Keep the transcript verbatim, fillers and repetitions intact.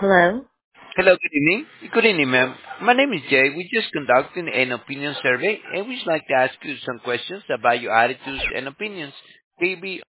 Hello? Hello, good evening. Good evening, ma'am. My name is Jay. We just conducted an opinion survey, and we'd like to ask you some questions about your attitudes and opinions. Maybe